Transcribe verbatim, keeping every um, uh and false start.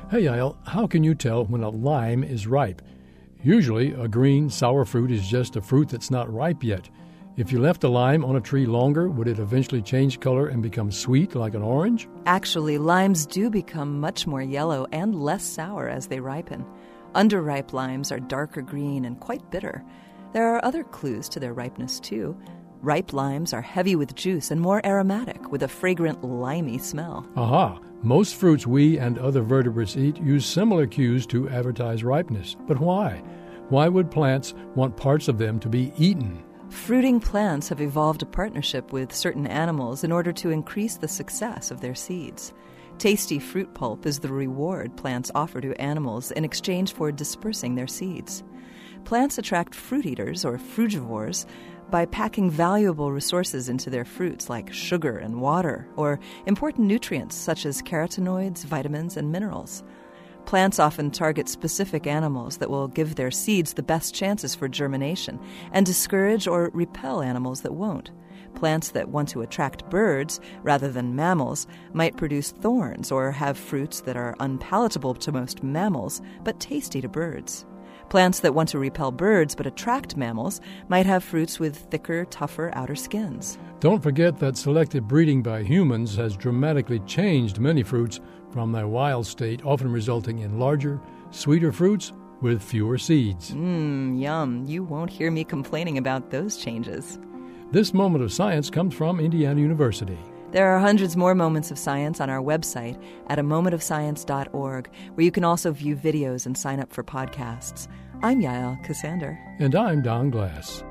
Hey, Yael, how can you tell when a lime is ripe? Usually, a green, sour fruit is just a fruit that's not ripe yet. If you left a lime on a tree longer, would it eventually change color and become sweet like an orange? Actually, limes do become much more yellow and less sour as they ripen. Underripe limes are darker green and quite bitter. There are other clues to their ripeness, too. Ripe limes are heavy with juice and more aromatic, with a fragrant, limey smell. Aha! Most fruits we and other vertebrates eat use similar cues to advertise ripeness. But why? Why would plants want parts of them to be eaten? Fruiting plants have evolved a partnership with certain animals in order to increase the success of their seeds. Tasty fruit pulp is the reward plants offer to animals in exchange for dispersing their seeds. Plants attract fruit eaters, or frugivores, by packing valuable resources into their fruits like sugar and water, or important nutrients such as carotenoids, vitamins, and minerals. Plants often target specific animals that will give their seeds the best chances for germination and discourage or repel animals that won't. Plants that want to attract birds rather than mammals might produce thorns or have fruits that are unpalatable to most mammals but tasty to birds. Plants that want to repel birds but attract mammals might have fruits with thicker, tougher outer skins. Don't forget that selective breeding by humans has dramatically changed many fruits from their wild state, often resulting in larger, sweeter fruits with fewer seeds. Mmm, yum. You won't hear me complaining about those changes. This moment of science comes from Indiana University. There are hundreds more moments of science on our website at a moment of science dot org, where you can also view videos and sign up for podcasts. I'm Yael Cassander. And I'm Don Glass.